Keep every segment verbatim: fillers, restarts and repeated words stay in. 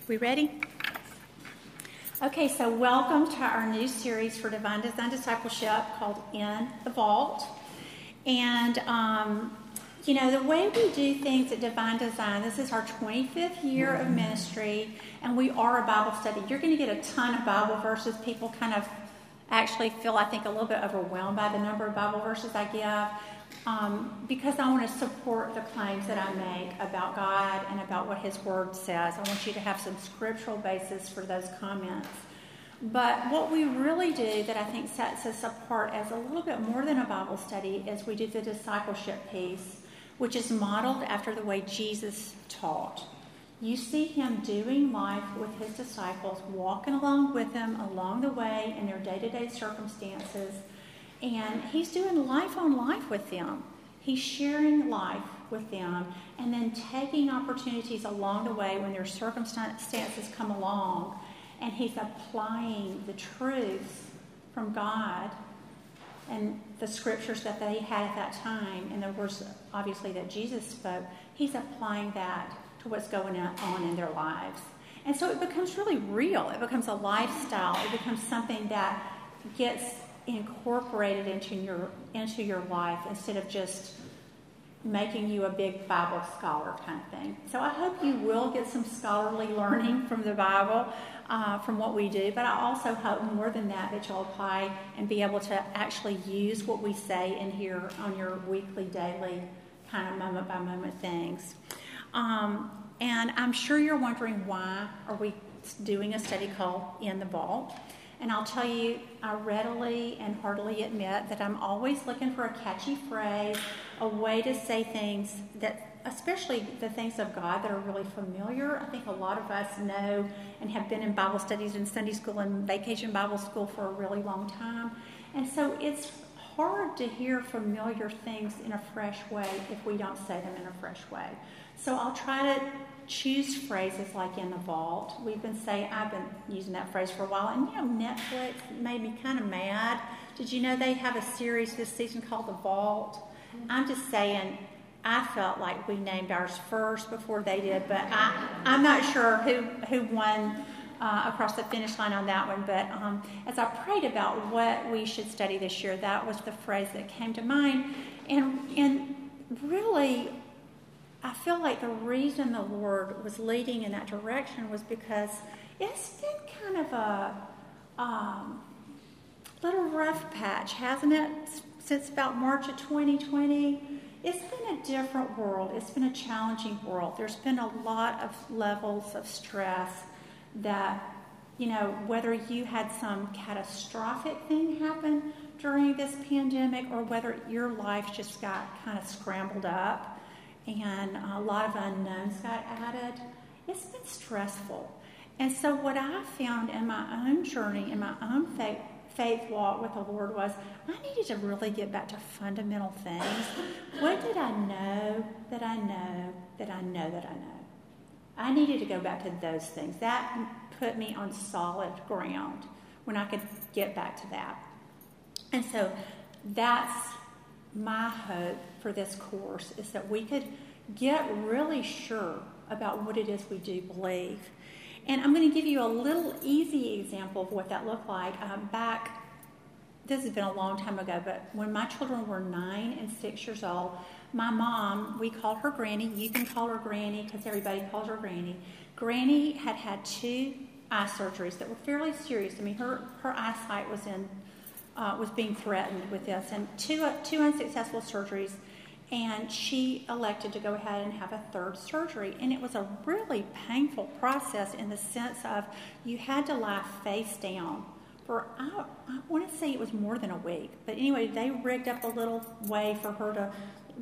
We ready? Okay, so welcome to our new series for Divine Design Discipleship called In the Vault. And, um, you know, the way we do things at Divine Design, this is our twenty-fifth year of ministry, and we are a Bible study. You're going to get a ton of Bible verses. People kind of actually feel, I think, a little bit overwhelmed by the number of Bible verses I give. Um, because I want to support the claims that I make about God and about what His Word says. I want you to have some scriptural basis for those comments. But what we really do that I think sets us apart as a little bit more than a Bible study is we do the discipleship piece, which is modeled after the way Jesus taught. You see Him doing life with His disciples, walking along with them along the way in their day-to-day circumstances. And He's doing life on life with them. He's sharing life with them and then taking opportunities along the way when their circumstances come along. And He's applying the truths from God and the scriptures that they had at that time and the words, obviously, that Jesus spoke. He's applying that to what's going on in their lives. And so it becomes really real. It becomes a lifestyle. It becomes something that gets incorporated into your into your life instead of just making you a big Bible scholar kind of thing. So I hope you will get some scholarly learning from the Bible, uh, from what we do, but I also hope more than that that you'll apply and be able to actually use what we say in here on your weekly, daily, kind of moment-by-moment things. Um, and I'm sure you're wondering, why are we doing a study called In the Vault? And I'll tell you, I readily and heartily admit that I'm always looking for a catchy phrase, a way to say things that, especially the things of God that are really familiar. I think a lot of us know and have been in Bible studies and Sunday school and vacation Bible school for a really long time. And so it's hard to hear familiar things in a fresh way if we don't say them in a fresh way. So I'll try to choose phrases like In the Vault. We've been saying, I've been using that phrase for a while. And, you know, Netflix made me kind of mad. Did you know they have a series this season called The Vault? I'm just saying, I felt like we named ours first before they did, but I, I'm not sure who, who won uh, across the finish line on that one. But um, as I prayed about what we should study this year, that was the phrase that came to mind. And, and really, I feel like the reason the Lord was leading in that direction was because it's been kind of a um, little rough patch, hasn't it? Since about March of twenty twenty. It's been a different world. It's been a challenging world. There's been a lot of levels of stress that, you know, whether you had some catastrophic thing happen during this pandemic or whether your life just got kind of scrambled up, and a lot of unknowns got added, it's been stressful. And so what I found in my own journey, in my own faith, faith walk with the Lord was, I needed to really get back to fundamental things. What did I know that I know that I know that I know? I needed to go back to those things. That put me on solid ground when I could get back to that. And so that's my hope for this course, is that we could get really sure about what it is we do believe. And I'm going to give you a little easy example of what that looked like. Um, back, this has been a long time ago, but when my children were nine and six years old, my mom, we called her Granny. You can call her Granny because everybody calls her Granny. Granny had had two eye surgeries that were fairly serious. I mean, her, her eyesight was in Uh, was being threatened with this, and two uh, two unsuccessful surgeries, and she elected to go ahead and have a third surgery. And it was a really painful process in the sense of you had to lie face down for, I, I want to say it was more than a week. But anyway, they rigged up a little way for her to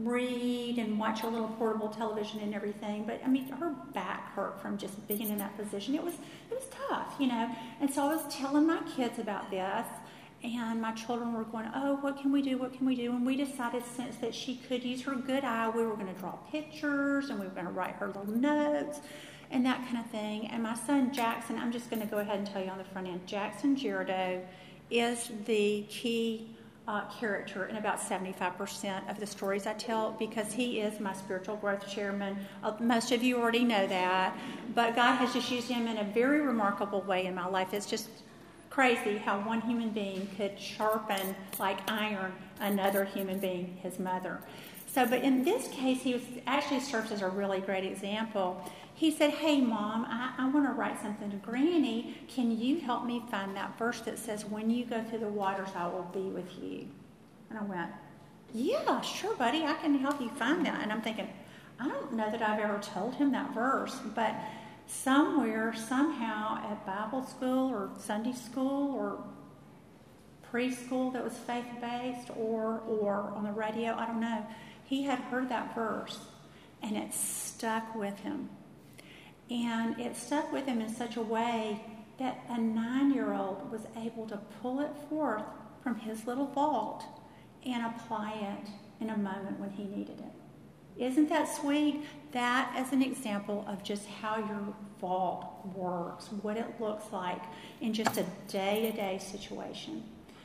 read and watch a little portable television and everything. But I mean, her back hurt from just being in that position. It was it was tough, you know. And so I was telling my kids about this. And my children were going, oh, what can we do? What can we do? And we decided, since that she could use her good eye, we were going to draw pictures and we were going to write her little notes and that kind of thing. And my son Jackson, I'm just going to go ahead and tell you on the front end, Jackson Girardeau is the key uh, character in about seventy-five percent of the stories I tell, because he is my spiritual growth chairman. Uh, most of you already know that, but God has just used him in a very remarkable way in my life. It's just crazy how one human being could sharpen like iron another human being, his mother. So, but in this case, he was actually serves as a really great example. He said, hey, Mom, I, I want to write something to Granny. Can you help me find that verse that says, when you go through the waters, I will be with you? And I went, yeah, sure, buddy, I can help you find that. And I'm thinking, I don't know that I've ever told him that verse, but somewhere, somehow, at Bible school or Sunday school or preschool that was faith-based or, or on the radio, I don't know, he had heard that verse, and it stuck with him. And it stuck with him in such a way that a nine-year-old was able to pull it forth from his little vault and apply it in a moment when he needed it. Isn't that sweet? That is an example of just how your vault works, what it looks like in just a day-to-day situation.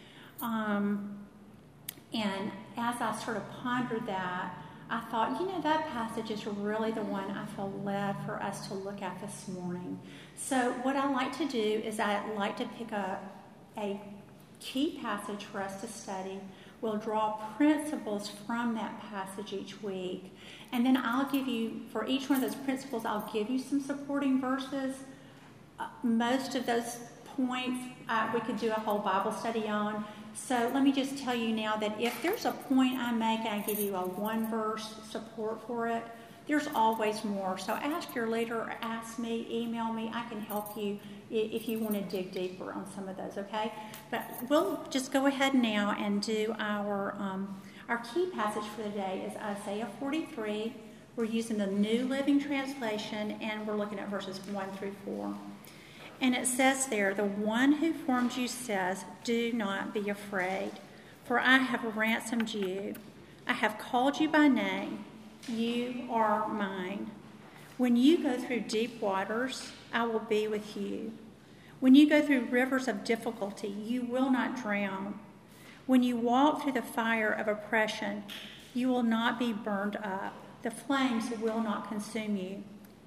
Um, and as I sort of pondered that, I thought, you know, that passage is really the one I feel led for us to look at this morning. So what I like to do is I like to pick a, a key passage for us to study. We'll draw principles from that passage each week. And then I'll give you, for each one of those principles, I'll give you some supporting verses. Uh, most of those points uh, we could do a whole Bible study on. So let me just tell you now that if there's a point I make and I give you a one verse support for it, there's always more. So ask your leader or ask me, email me. I can help you if you want to dig deeper on some of those, okay? But we'll just go ahead now and do our um, our key passage for the day is Isaiah forty-three. We're using the New Living Translation, and we're looking at verses one through four. And it says there, the one who formed you says, do not be afraid, for I have ransomed you. I have called you by name. You are mine. When you go through deep waters, I will be with you. When you go through rivers of difficulty, you will not drown. When you walk through the fire of oppression, you will not be burned up. The flames will not consume you.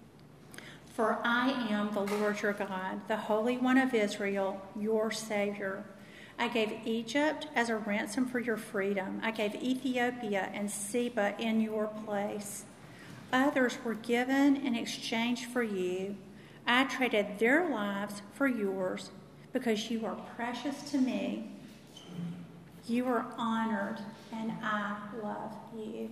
For I am the Lord your God, the Holy One of Israel, your Savior. I gave Egypt as a ransom for your freedom. I gave Ethiopia and Seba in your place. Others were given in exchange for you. I traded their lives for yours because you are precious to me. You are honored, and I love you.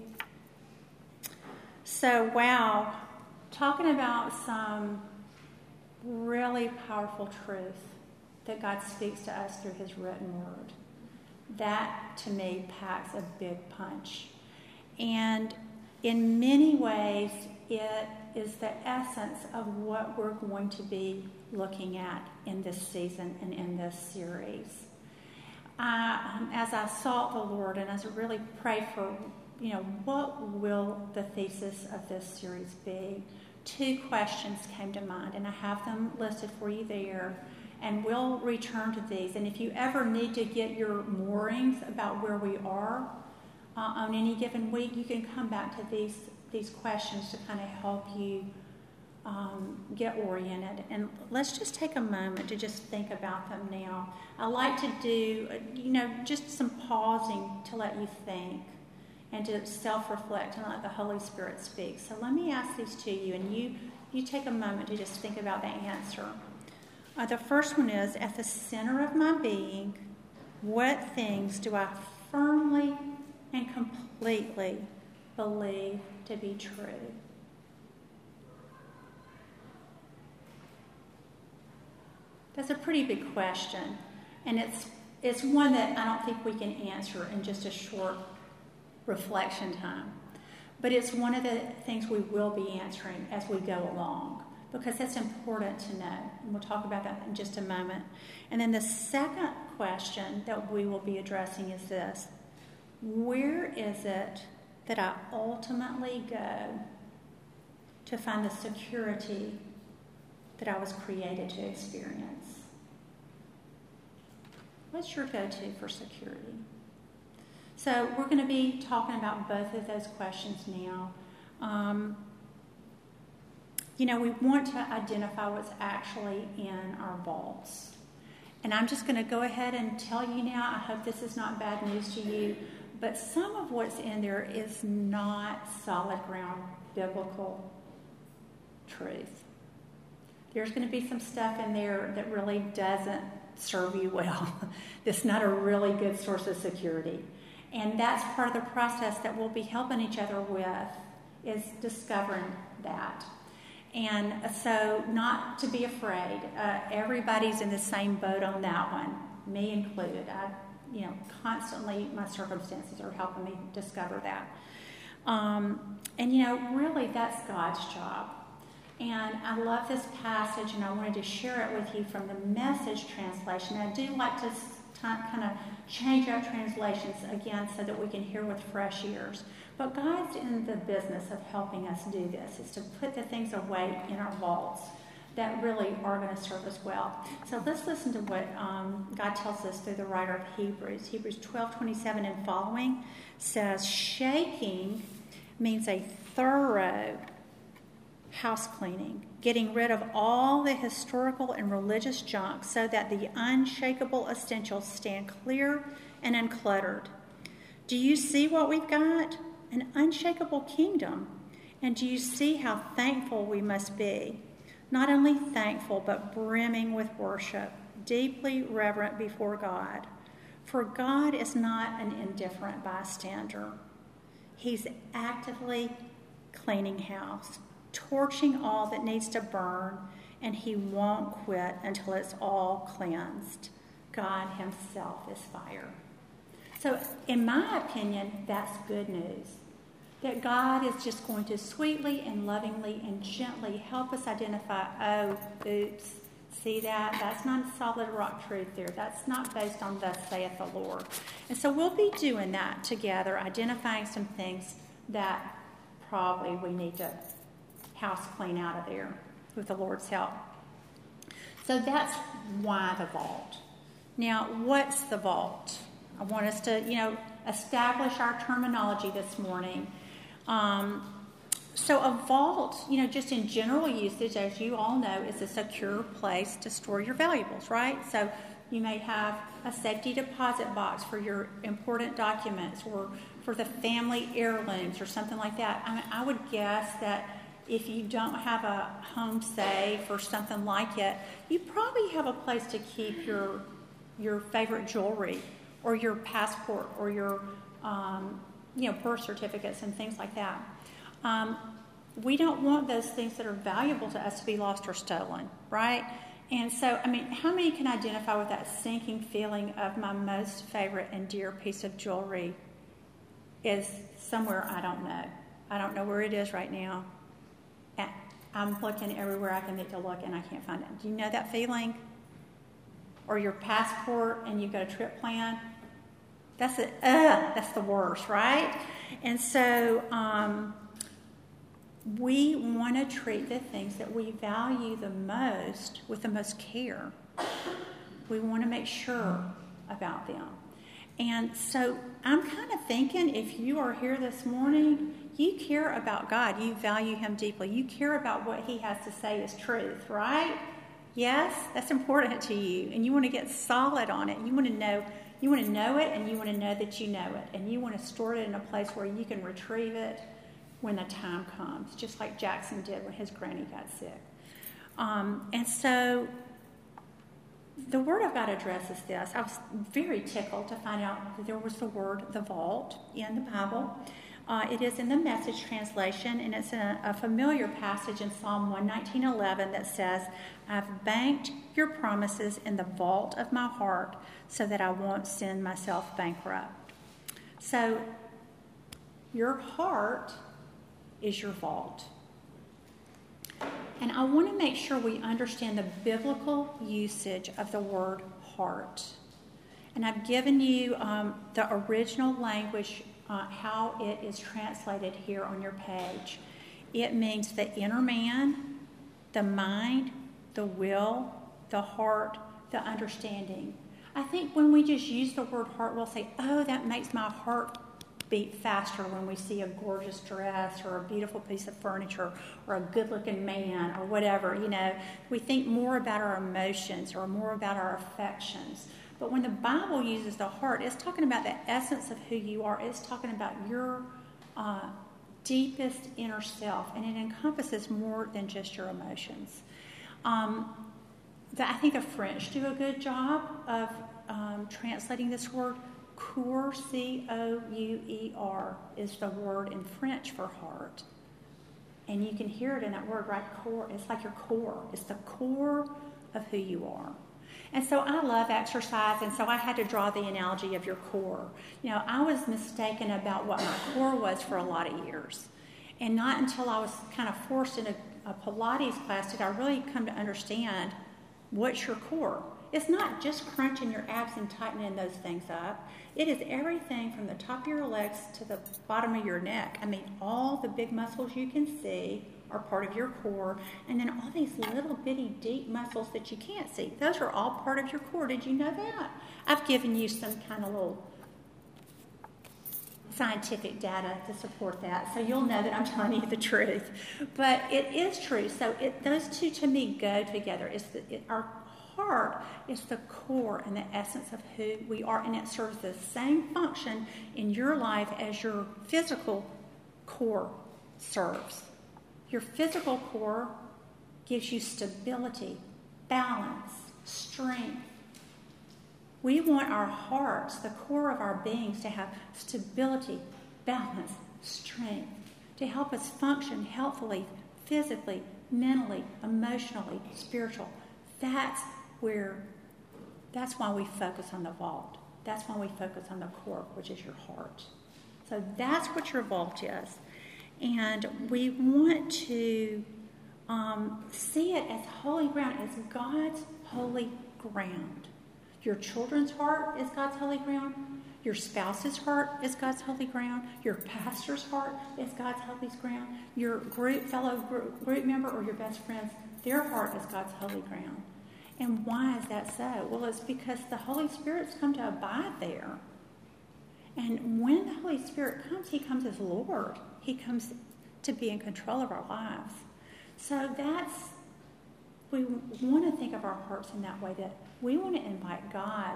So, wow. Talking about some really powerful truth that God speaks to us through his written word. That, to me, packs a big punch. And in many ways, it is the essence of what we're going to be looking at in this season and in this series. I, um, as I sought the Lord and as I really prayed for, you know, what will the thesis of this series be? Two questions came to mind, and I have them listed for you there, and we'll return to these. And if you ever need to get your moorings about where we are uh, on any given week, you can come back to these these questions to kind of help you um, get oriented. And let's just take a moment to just think about them now. I like to do, you know, just some pausing to let you think and to self-reflect and let the Holy Spirit speak. So let me ask these to you, and you, you take a moment to just think about the answer. Uh, the first one is, at the center of my being, what things do I firmly and completely believe to be true? That's a pretty big question, and it's it's one that I don't think we can answer in just a short reflection time. But it's one of the things we will be answering as we go along, because that's important to know. And we'll talk about that in just a moment. And then the second question that we will be addressing is this: where is it that I ultimately go to find the security that I was created to experience? What's your go-to for security? So we're going to be talking about both of those questions now. Um, you know, we want to identify what's actually in our vaults. And I'm just going to go ahead and tell you now, I hope this is not bad news to you, but some of what's in there is not solid ground biblical truth. There's going to be some stuff in there that really doesn't serve you well. That's not a really good source of security. And that's part of the process that we'll be helping each other with, is discovering that. And so not to be afraid. Uh, everybody's in the same boat on that one, me included. I, you know, constantly my circumstances are helping me discover that. Um, and, you know, really that's God's job. And I love this passage, and I wanted to share it with you from the Message translation. I do like to kind of change our translations again so that we can hear with fresh ears. But God's in the business of helping us do this, is to put the things away in our vaults that really are going to serve us well. So let's listen to what um, God tells us through the writer of Hebrews. Hebrews twelve twenty-seven and following says, shaking means a thorough house cleaning, getting rid of all the historical and religious junk so that the unshakable essentials stand clear and uncluttered. Do you see what we've got? An unshakable kingdom. And do you see how thankful we must be? Not only thankful, but brimming with worship, deeply reverent before God. For God is not an indifferent bystander. He's actively cleaning house, torching all that needs to burn, and he won't quit until it's all cleansed. God himself is fire. So, in my opinion, that's good news. That God is just going to sweetly and lovingly and gently help us identify, oh, oops, see that? That's not a solid rock truth there. That's not based on thus saith the Lord. And so we'll be doing that together, identifying some things that probably we need to house clean out of there with the Lord's help. So that's why the vault. Now, what's the vault? I want us to, you know, establish our terminology this morning. Um, so a vault, you know, just in general usage, as you all know, is a secure place to store your valuables, right? So you may have a safety deposit box for your important documents or for the family heirlooms or something like that. I mean, I would guess that if you don't have a home safe or something like it, you probably have a place to keep your your favorite jewelry or your passport or your um, you know birth certificates and things like that. Um, we don't want those things that are valuable to us to be lost or stolen, right? And so, I mean, how many can identify with that sinking feeling of my most favorite and dear piece of jewelry is somewhere I don't know. I don't know where it is right now. I'm looking everywhere I can need to look, and I can't find it. Do you know that feeling? Or your passport, and you've got a trip plan? That's it. Ugh, that's the worst, right? And so um, we want to treat the things that we value the most with the most care. We want to make sure about them. And so I'm kind of thinking, if you are here this morning, you care about God. You value him deeply. You care about what he has to say is truth, right? Yes, that's important to you. And you want to get solid on it. You want to know, you want to know it, and you want to know that you know it. And you want to store it in a place where you can retrieve it when the time comes, just like Jackson did when his granny got sick. Um, and so the Word of God addresses this. I was very tickled to find out that there was the word, the vault, in the Bible. Uh, it is in the Message translation, and it's a, a familiar passage in Psalm one nineteen eleven that says, I've banked your promises in the vault of my heart so that I won't send myself bankrupt. So your heart is your vault. And I want to make sure we understand the biblical usage of the word heart. And I've given you um, the original language, uh, how it is translated here on your page. It means the inner man, the mind, the will, the heart, the understanding. I think when we just use the word heart, we'll say, oh, that makes my heart beat faster when we see a gorgeous dress or a beautiful piece of furniture or a good-looking man or whatever. You know, we think more about our emotions or more about our affections. But when the Bible uses the heart, it's talking about the essence of who you are. It's talking about your uh, deepest inner self, and it encompasses more than just your emotions. Um, the, I think the French do a good job of um, translating this word. Cœur, C O U E R, is the word in French for heart. And you can hear it in that word, right? Core. It's like your core. It's the core of who you are. And so I love exercise, and so I had to draw the analogy of your core. You know, I was mistaken about what my core was for a lot of years. And not until I was kind of forced into a Pilates class did I really come to understand what's your core. It's not just crunching your abs and tightening those things up. It is everything from the top of your legs to the bottom of your neck. I mean, all the big muscles you can see are part of your core, and then all these little bitty deep muscles that you can't see. Those are all part of your core. Did you know that? I've given you some kind of little scientific data to support that, so you'll know that I'm telling you the truth. But it is true. So it, those two to me go together. It's the, it, our heart is the core and the essence of who we are, and it serves the same function in your life as your physical core serves. Your physical core gives you stability, balance, strength. We want our hearts, the core of our beings, to have stability, balance, strength, to help us function healthily, physically, mentally, emotionally, spiritual. That's where, that's why we focus on the vault. That's why we focus on the core, which is your heart. So that's what your vault is. And we want to um, see it as holy ground, as God's holy ground. Your children's heart is God's holy ground. Your spouse's heart is God's holy ground. Your pastor's heart is God's holy ground. Your group, fellow group, group member or your best friends, their heart is God's holy ground. And why is that so? Well, it's because the Holy Spirit's come to abide there. And when the Holy Spirit comes, he comes as Lord. He comes to be in control of our lives. So that's, we want to think of our hearts in that way, that we want to invite God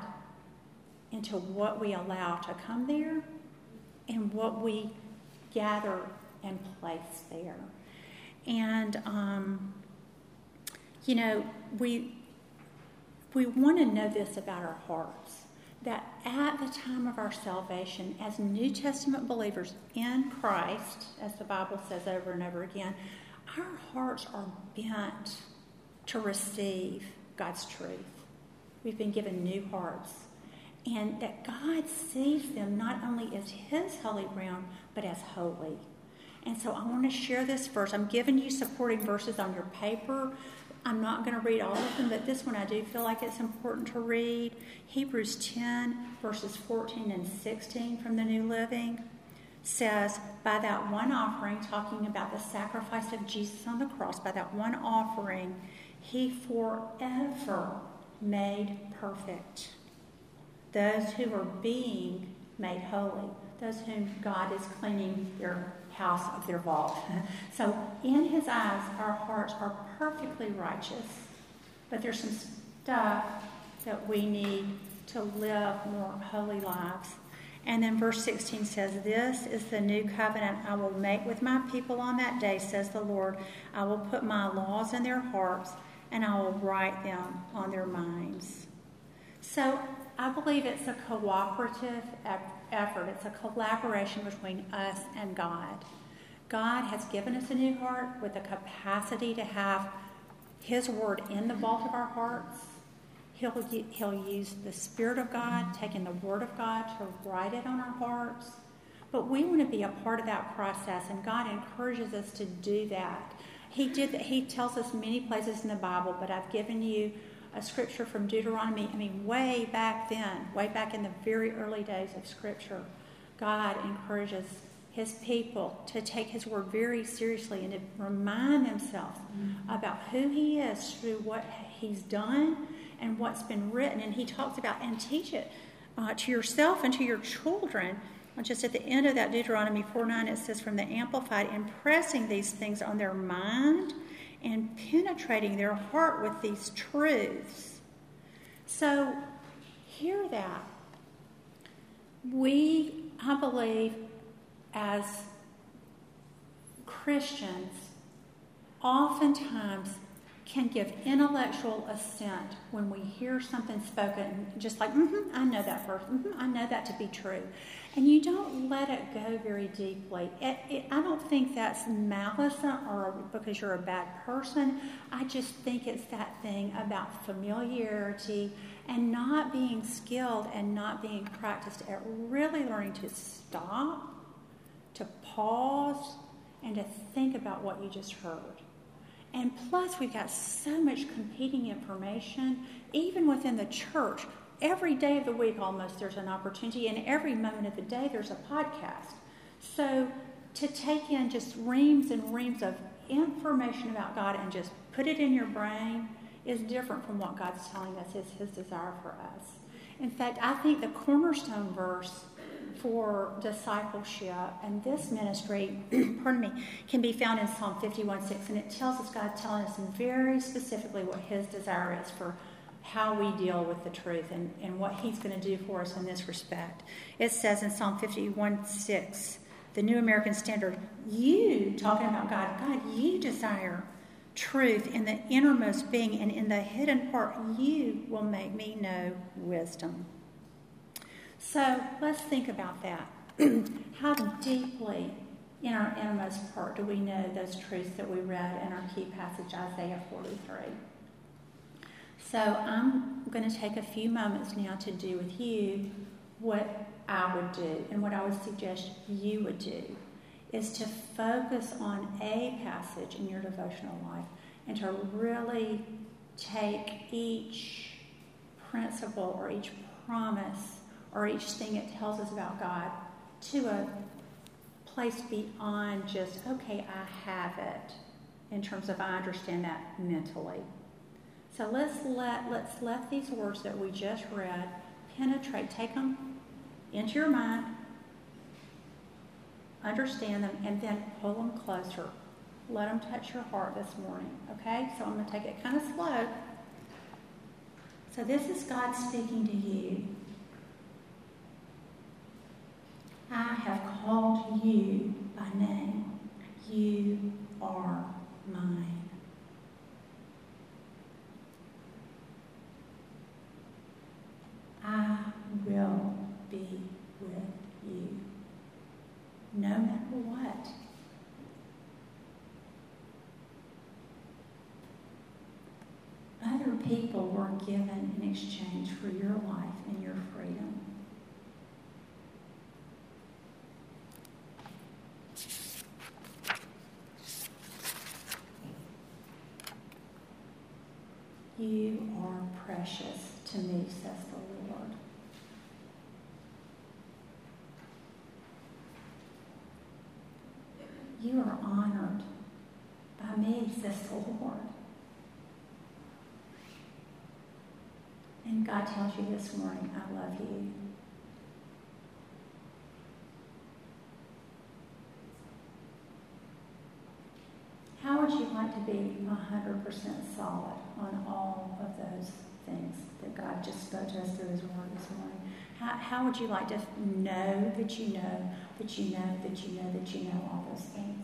into what we allow to come there and what we gather and place there. And, um, you know, we, we want to know this about our hearts, that at the time of our salvation, as New Testament believers in Christ, as the Bible says over and over again, our hearts are bent to receive God's truth. We've been given new hearts. And that God sees them not only as his holy ground, but as holy. And so I want to share this verse. I'm giving you supporting verses on your paper. I'm not going to read all of them, but this one I do feel like it's important to read. Hebrews ten, verses fourteen and sixteen from the New Living says, by that one offering, talking about the sacrifice of Jesus on the cross, by that one offering, he forever made perfect those who are being made holy, those whom God is cleaning their house of their vault. So in his eyes, our hearts are perfectly righteous, but there's some stuff that we need to live more holy lives. And then verse sixteen says, this is the new covenant I will make with my people on that day, says the Lord. I will put my laws in their hearts, and I will write them on their minds. So I believe it's a cooperative effort. It's a collaboration between us and God. God has given us a new heart with the capacity to have his word in the vault of our hearts. He'll, he'll use the Spirit of God, taking the word of God to write it on our hearts. But we want to be a part of that process, and God encourages us to do that. He did. He tells us many places in the Bible, but I've given you a scripture from Deuteronomy. I mean, way back then, way back in the very early days of Scripture, God encourages his people to take his word very seriously and to remind themselves mm-hmm. about who he is through what he's done and what's been written. And he talks about, and teach it uh, to yourself and to your children. just at the end of that Deuteronomy four nine, it says from the Amplified, impressing these things on their mind and penetrating their heart with these truths. So, hear that. We, I believe, as Christians, oftentimes can give intellectual assent when we hear something spoken, just like, mm-hmm, I know that verse, mm-hmm, I know that to be true. And you don't let it go very deeply. It, it, I don't think that's malice or because you're a bad person. I just think it's that thing about familiarity and not being skilled and not being practiced at really learning to stop, to pause, and to think about what you just heard. And plus, we've got so much competing information, even within the church. Every day of the week, almost, there's an opportunity, and every moment of the day, there's a podcast. So to take in just reams and reams of information about God and just put it in your brain is different from what God's telling us is his desire for us. In fact, I think the cornerstone verse for discipleship and this ministry, pardon me, can be found in Psalm fifty-one six, and it tells us God telling us very specifically what his desire is for how we deal with the truth and, and what he's going to do for us in this respect. It says in Psalm fifty-one six, the New American Standard, you, talking about God, God, you desire truth in the innermost being, and in the hidden part, you will make me know wisdom. So let's think about that. How deeply in our innermost part do we know those truths that we read in our key passage, Isaiah forty-three? So I'm going to take a few moments now to do with you what I would do, and what I would suggest you would do is to focus on a passage in your devotional life and to really take each principle or each promise or each thing it tells us about God to a place beyond just, okay, I have it, in terms of I understand that mentally. So let's let, let's let these words that we just read penetrate, take them into your mind, understand them, and then pull them closer. Let them touch your heart this morning, okay? So I'm going to take it kind of slow. So this is God speaking to you. I have called you by name. You are mine. I will be with you, no matter what. Other people were given in exchange for your life and your freedom. You are precious to me, says the Lord. You are honored by me, says the Lord. And God tells you this morning, I love you. How would you like to be one hundred percent solid on all of those things that God just spoke to us through his word this morning? How, how would you like to know that you know, that you know, that you know, that you know all those things?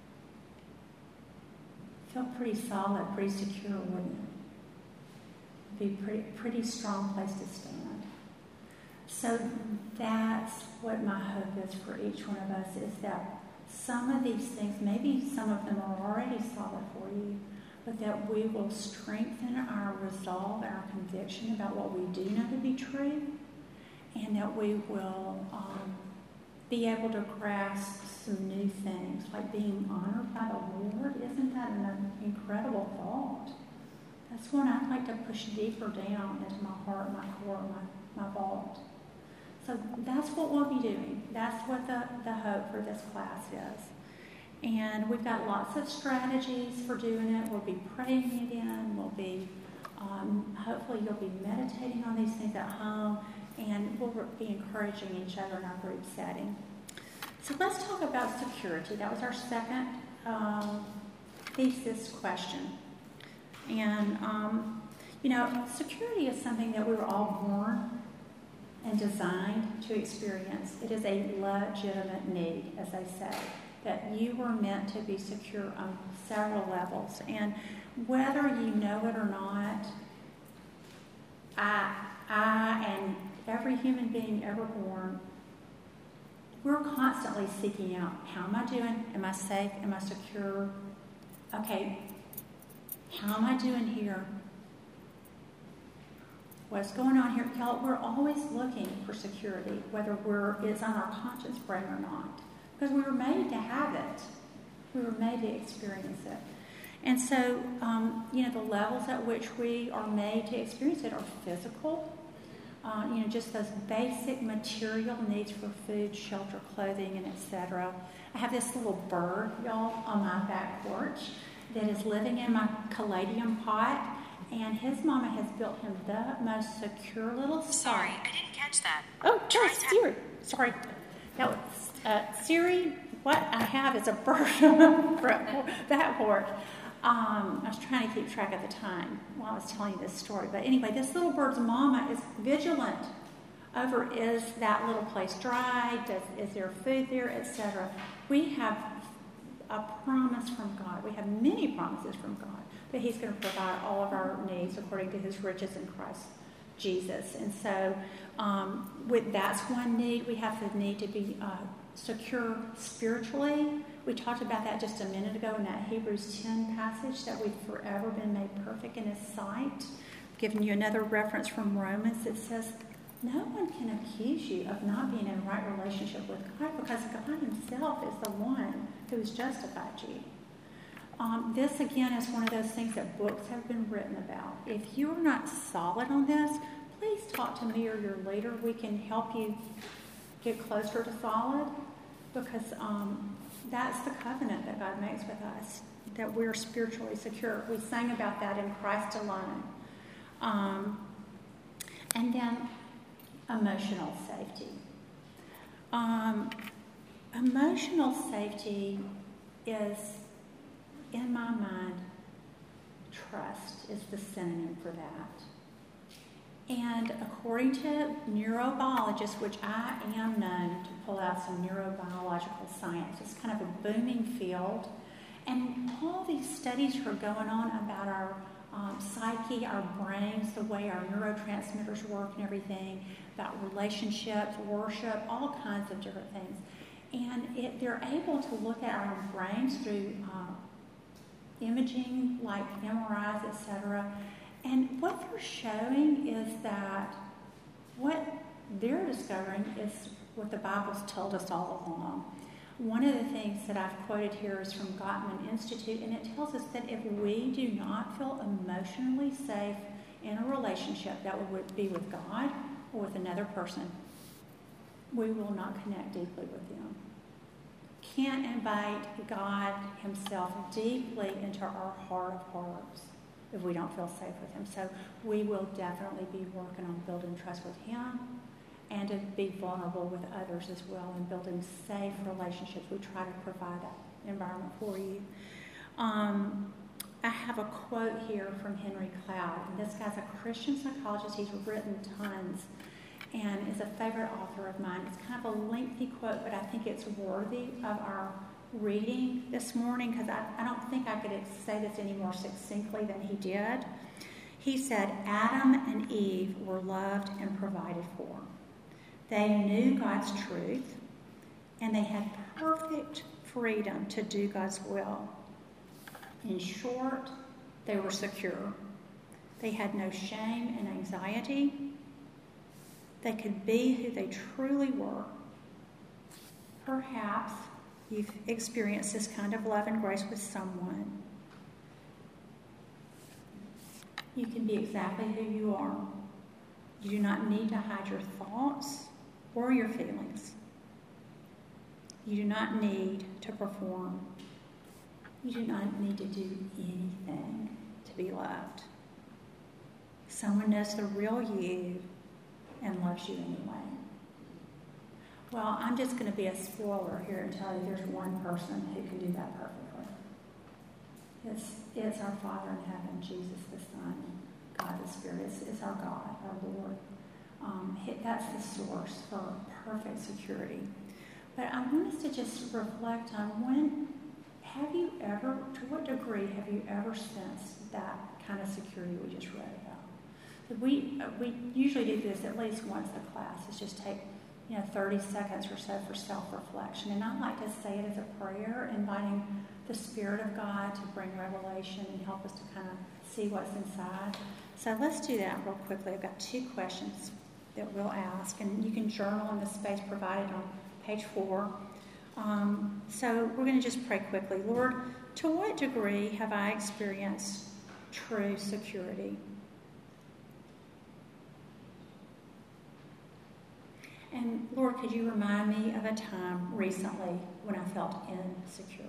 Feel pretty solid, pretty secure, wouldn't it? Be a pretty, pretty strong place to stand. So that's what my hope is for each one of us, is that some of these things, maybe some of them are already solid for you, but that we will strengthen our resolve and our conviction about what we do know to be true, and that we will um, be able to grasp some new things, like being honored by the Lord. Isn't that an incredible thought? That's one I'd like to push deeper down into my heart, my core, my, my vault. So that's what we'll be doing. That's what the, the hope for this class is. And we've got lots of strategies for doing it. We'll be praying it in. We'll be, um, hopefully you'll be meditating on these things at home. and we'll be encouraging each other in our group setting. So let's talk about security. That was our second um, thesis question. And, um, you know, security is something that we were all born and designed to experience. It is a legitimate need, as I say, that you were meant to be secure on several levels. And whether you know it or not, I, I and every human being ever born, we're constantly seeking out, how am I doing? Am I safe? Am I secure? Okay, how am I doing here? What's going on here? Y'all, we're always looking for security, whether we're, it's on our conscience brain or not. Because we were made to have it. We were made to experience it. And so, um, you know, the levels at which we are made to experience it are physical. Uh, you know, just those basic material needs for food, shelter, clothing, and et cetera. I have this little bird, y'all, on my back porch that is living in my caladium pot. And his mama has built him the most secure little spot. Sorry, I didn't catch that. Oh, that's Siri. Sorry. That was, uh, Siri, what I have is a bird on the back porch. Um, I was trying to keep track of the time while I was telling you this story. But anyway, this little bird's mama is vigilant over, is that little place dry? Does, is there food there, et cetera. We have a promise from God. We have many promises from God that He's going to provide all of our needs according to His riches in Christ Jesus. And so um, with that's one need. We have the need to be uh, secure spiritually. We talked about that just a minute ago in that Hebrews ten passage, that we've forever been made perfect in His sight. I've given you another reference from Romans that says, no one can accuse you of not being in a right relationship with God, because God Himself is the one who has justified you. Um, this, again, is one of those things that books have been written about. If you are not solid on this, please talk to me or your leader. We can help you get closer to solid, because um, that's the covenant that God makes with us, that we're spiritually secure. We sang about that in Christ alone. Um, and then emotional safety. Um, emotional safety is, in my mind, trust is the synonym for that. And according to neurobiologists, which I am known to pull out some neurobiological science, it's kind of a booming field. And all these studies are going on about our um, psyche, our brains, the way our neurotransmitters work and everything, about relationships, worship, all kinds of different things. And it, they're able to look at our brains through uh, imaging like M R Is, et cetera. And what they're showing is that what they're discovering is what the Bible's told us all along. One of the things that I've quoted here is from Gottman Institute, and it tells us that if we do not feel emotionally safe in a relationship, that would be with God or with another person, we will not connect deeply with them. Can't invite God Himself deeply into our heart of hearts if we don't feel safe with Him. So we will definitely be working on building trust with Him, and to be vulnerable with others as well, and building safe relationships. We try to provide that environment for you. Um, I have a quote here from Henry Cloud. And this guy's a Christian psychologist. He's written tons and is a favorite author of mine. It's kind of a lengthy quote, but I think it's worthy of our reading this morning, because I, I don't think I could say this any more succinctly than he did. He said, Adam and Eve were loved and provided for. They knew God's truth, and they had perfect freedom to do God's will. In short, they were secure. They had no shame and anxiety. They could be who they truly were. Perhaps you've experienced this kind of love and grace with someone. You can be exactly who you are. You do not need to hide your thoughts or your feelings. You do not need to perform. You do not need to do anything to be loved. Someone knows the real you, and loves you anyway. Well, I'm just going to be a spoiler here and tell you there's one person who can do that perfectly. It's, it's our Father in heaven, Jesus the Son, God the Spirit. It's, it's our God, our Lord. Um, that's the source for perfect security. But I want us to just reflect on when, have you ever, to what degree have you ever sensed that kind of security we just read about? We, we usually do this at least once a class. It's just take, you know, thirty seconds or so for self-reflection. And I like to say it as a prayer, inviting the Spirit of God to bring revelation and help us to kind of see what's inside. So let's do that real quickly. I've got two questions that we'll ask, and you can journal in the space provided on page four. Um, so we're going to just pray quickly. Lord, to what degree have I experienced true security? And Lord, could you remind me of a time recently when I felt insecure?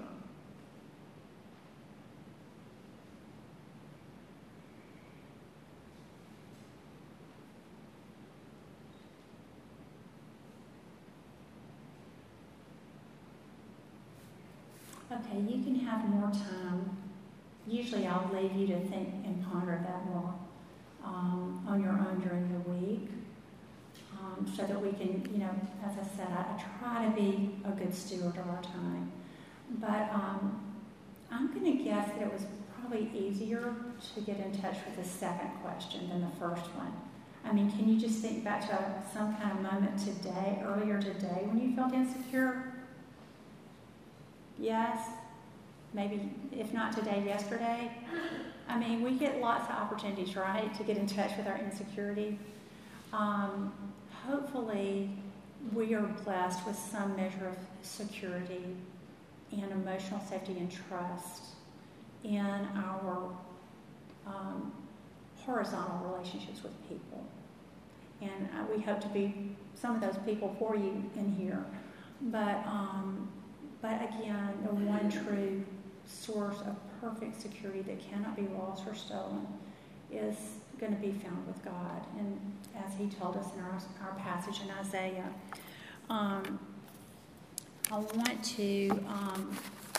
Okay, you can have more time. Usually I'll leave you to think and ponder that more um, on your own during the week. Um, so that we can, you know, as I said, I, I try to be a good steward of our time. But um, I'm going to guess that it was probably easier to get in touch with the second question than the first one. I mean, can you just think back to some kind of moment today, earlier today, when you felt insecure? Yes? Maybe, if not today, yesterday? I mean, we get lots of opportunities, right, to get in touch with our insecurity. Um, hopefully, we are blessed with some measure of security and emotional safety and trust in our um, horizontal relationships with people. And uh, we hope to be some of those people for you in here. But, um, but again, the one true source of perfect security that cannot be lost or stolen is going to be found with God. And as he told us in our, our passage in Isaiah, um, I want to um,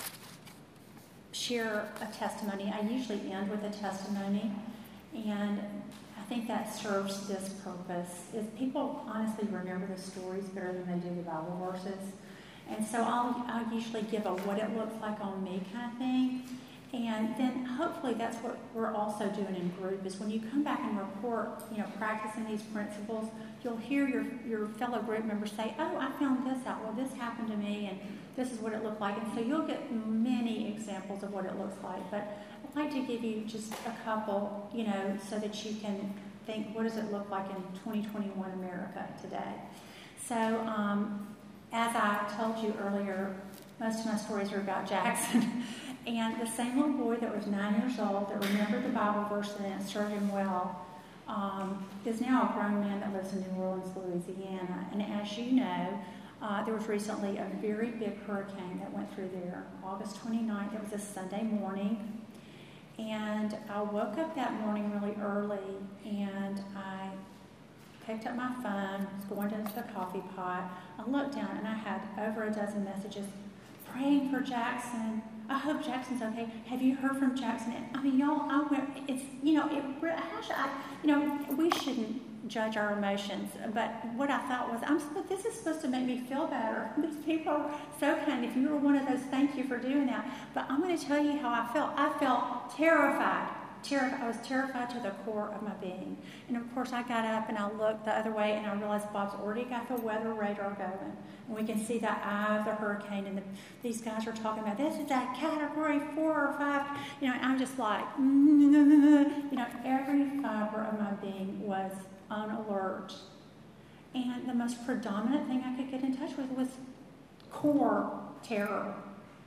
share a testimony. I usually end with a testimony, and I think that serves this purpose. Is people honestly remember the stories better than they do the Bible verses. And so I'll, I'll usually give a what it looks like on me kind of thing. And then hopefully that's what we're also doing in group, is when you come back and report, you know, practicing these principles, you'll hear your, your fellow group members say, oh, I found this out. Well, this happened to me, and this is what it looked like. And so you'll get many examples of what it looks like. But I'd like to give you just a couple, you know, so that you can think, what does it look like in twenty twenty-one America today? So um, as I told you earlier, most of my stories are about Jackson. And the same little boy that was nine years old, that remembered the Bible verse and it served him well, um, is now a grown man that lives in New Orleans, Louisiana. And as you know, uh, there was recently a very big hurricane that went through there. August twenty-ninth, it was a Sunday morning. And I woke up that morning really early, and I picked up my phone, was going to the coffee pot. I looked down, and I had over a dozen messages praying for Jackson. I hope Jackson's okay. Have you heard from Jackson? I mean, y'all, I went, it's, you know, it, how should I, you know, we shouldn't judge our emotions, but what I thought was, I'm, this is supposed to make me feel better. These people are so kind. If you were one of those, thank you for doing that. But I'm going to tell you how I felt. I felt terrified. Terrified. I was terrified to the core of my being. And of course, I got up and I looked the other way, and I realized Bob's already got the weather radar going. And we can see the eye of the hurricane, and the, these guys are talking about, this is that category four or five. You know, and I'm just like, mm-hmm. You know, every fiber of my being was on alert. And the most predominant thing I could get in touch with was core terror.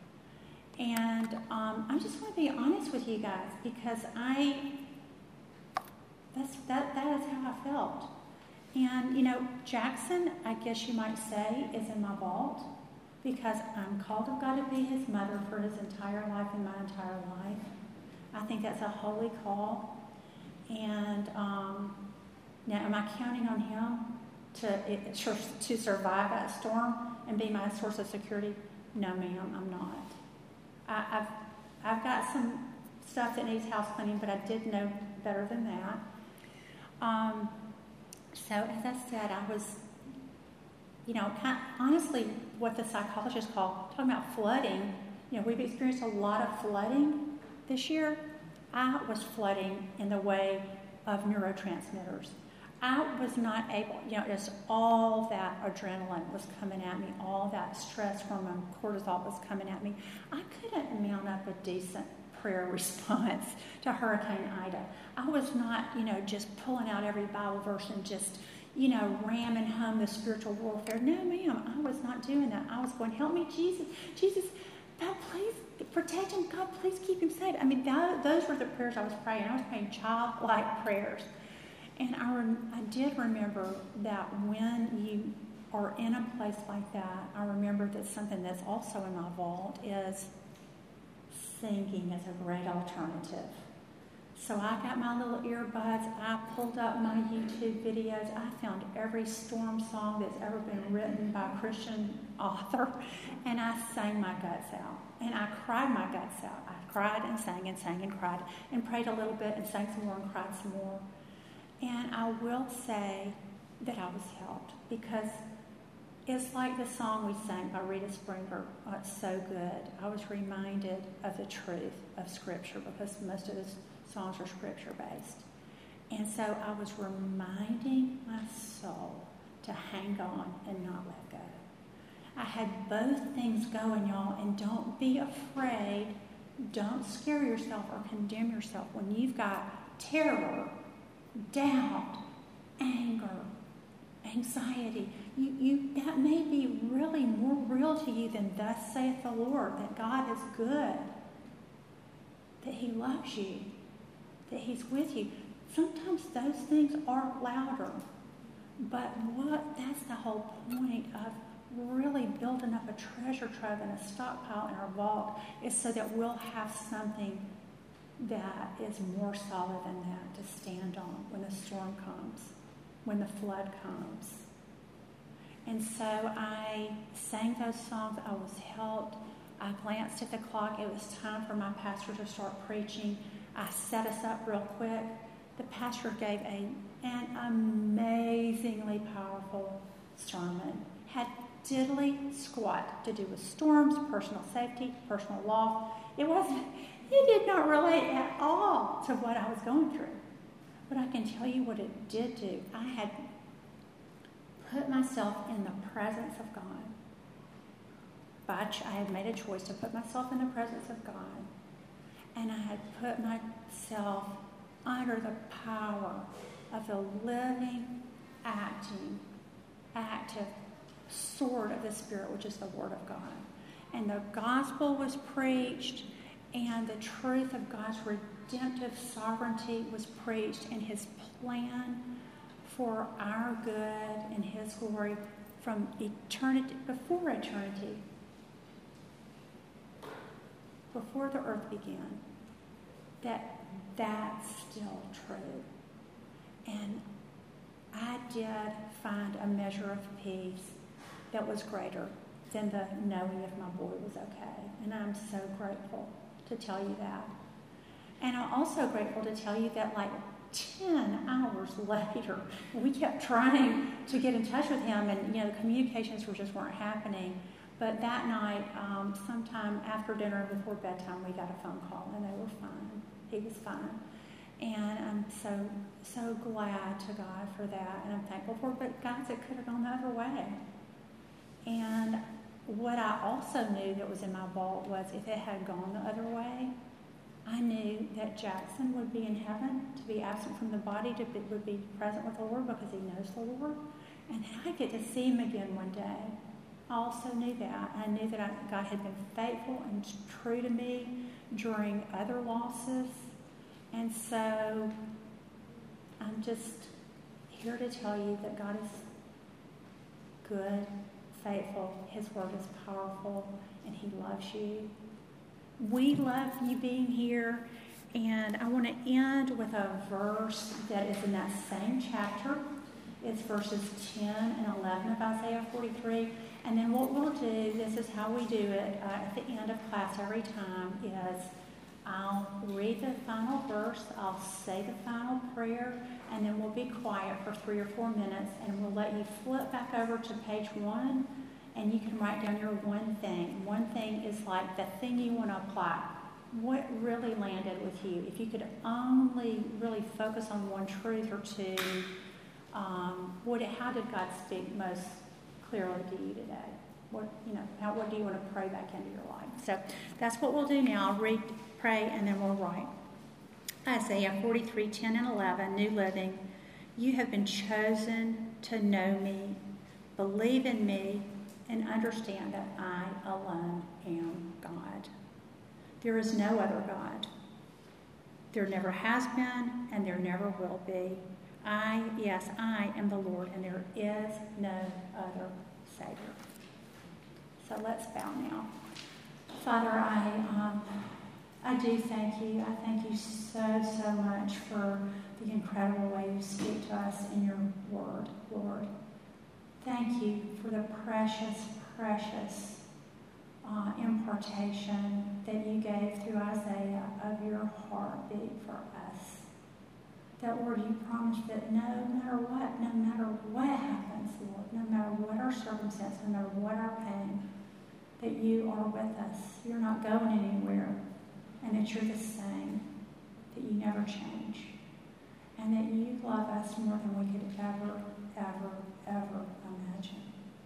And um, I just want to be honest with you guys, because I, that's, that, that is how I felt. And, you know, Jackson, I guess you might say, is in my vault, because I'm called of God to be his mother for his entire life and my entire life. I think that's a holy call. And um, now, am I counting on him? to to survive that storm and be my source of security? No, ma'am, I'm not. I, I've I've got some stuff that needs house cleaning, but I did know better than that. Um, so as I said, I was, you know, kind of, honestly, what the psychologists call, talking about flooding, you know, we've experienced a lot of flooding this year. I was flooding in the way of neurotransmitters. I was not able, you know, just all that adrenaline was coming at me, all that stress hormone, cortisol was coming at me. I couldn't mount up a decent prayer response to Hurricane Ida. I was not, you know, just pulling out every Bible verse and just, you know, ramming home the spiritual warfare. No, ma'am, I was not doing that. I was going, help me, Jesus. Jesus, God, please protect him. God, please keep him safe. I mean, that, those were the prayers I was praying. I was praying childlike prayers. And I, rem- I did remember that when you are in a place like that, I remember that something that's also in my vault is singing is a great alternative. So I got my little earbuds, I pulled up my YouTube videos, I found every storm song that's ever been written by a Christian author, and I sang my guts out. And I cried my guts out. I cried and sang and sang and cried and prayed a little bit and sang some more and cried some more. And I will say that I was helped, because it's like the song we sang by Rita Springer, oh, it's so good. I was reminded of the truth of Scripture, because most of the songs are Scripture-based. And so I was reminding my soul to hang on and not let go. I had both things going, y'all, and don't be afraid. Don't scare yourself or condemn yourself when you've got terror, doubt, anger, anxiety. You, you, that may be really more real to you than thus saith the Lord, that God is good, that he loves you, that he's with you. Sometimes those things are louder, but what that's the whole point of really building up a treasure trove and a stockpile in our vault, is so that we'll have something that is more solid than that to stand on when the storm comes, when the flood comes. And so I sang those songs. I was helped. I glanced at the clock. It was time for my pastor to start preaching. I set us up real quick. The pastor gave a, an amazingly powerful sermon. Had diddly squat to do with storms, personal safety, personal law. It wasn't, it did not relate at all to what I was going through. But I can tell you what it did do. I had put myself in the presence of God. But I had made a choice to put myself in the presence of God. And I had put myself under the power of the living, acting, active sword of the Spirit, which is the Word of God. And the gospel was preached, and the truth of God's redemptive sovereignty was preached, and his plan for our good and his glory from eternity, before eternity, before the earth began, that that's still true. And I did find a measure of peace that was greater than the knowing if my boy was okay. And I'm so grateful to tell you that. And I'm also grateful to tell you that like ten hours later, we kept trying to get in touch with him, and you know, the communications were just weren't happening. But that night, um, sometime after dinner, before bedtime, we got a phone call, and they were fine. He was fine. And I'm so, so glad to God for that, and I'm thankful for it. But guys, it could have gone the other way. And what I also knew that was in my vault was, if it had gone the other way, I knew that Jackson would be in heaven, to be absent from the body, to be, would be present with the Lord because he knows the Lord. And then I'd get to see him again one day. I also knew that. I knew that I, God had been faithful and true to me during other losses. And so I'm just here to tell you that God is good, faithful. His word is powerful, and he loves you. We love you being here, and I want to end with a verse that is in that same chapter. It's verses ten and eleven of Isaiah forty-three. And then what we'll do, this is how we do it uh, at the end of class every time, is I'll read the final verse, I'll say the final prayer, and then we'll be quiet for three or four minutes, and we'll let you flip back over to page one, and you can write down your one thing. One thing is like the thing you want to apply. What really landed with you? If you could only really focus on one truth or two, um, what, how did God speak most clearly to you today? What, you know, how, what do you want to pray back into your life? So that's what we'll do now. I'll read, pray, and then we'll write. Isaiah forty-three, ten and eleven, New Living. You have been chosen to know me, believe in me, and understand that I alone am God. There is no other God. There never has been, and there never will be. I, yes, I am the Lord, and there is no other Savior. So let's bow now. Father, I um, I do thank you. I thank you so, so much for the incredible way you speak to us in your word, Lord. Thank you for the precious, precious uh, impartation that you gave through Isaiah of your heartbeat for us. That, Lord, you promised that no matter what, no matter what happens, Lord, no matter what our circumstance, no matter what our pain, that you are with us. You're not going anywhere, and that you're the same, that you never change, and that you love us more than we could ever, ever, ever imagine.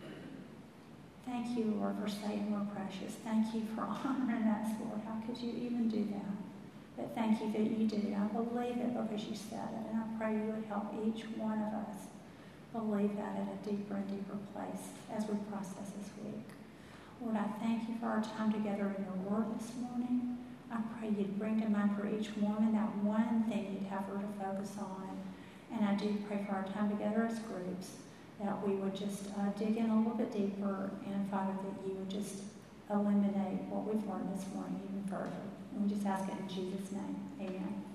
Thank you, Lord, for saying we're precious. Thank you for honoring us, Lord. How could you even do that? But thank you that you did. I believe it because you said it, and I pray you would help each one of us believe that at a deeper and deeper place as we process this week. Lord, I thank you for our time together in your word this morning. I pray you'd bring to mind for each woman that one thing you'd have her to focus on. And I do pray for our time together as groups that we would just uh, dig in a little bit deeper, and Father, that you would just eliminate what we've learned this morning even further. And we just ask it in Jesus' name. Amen.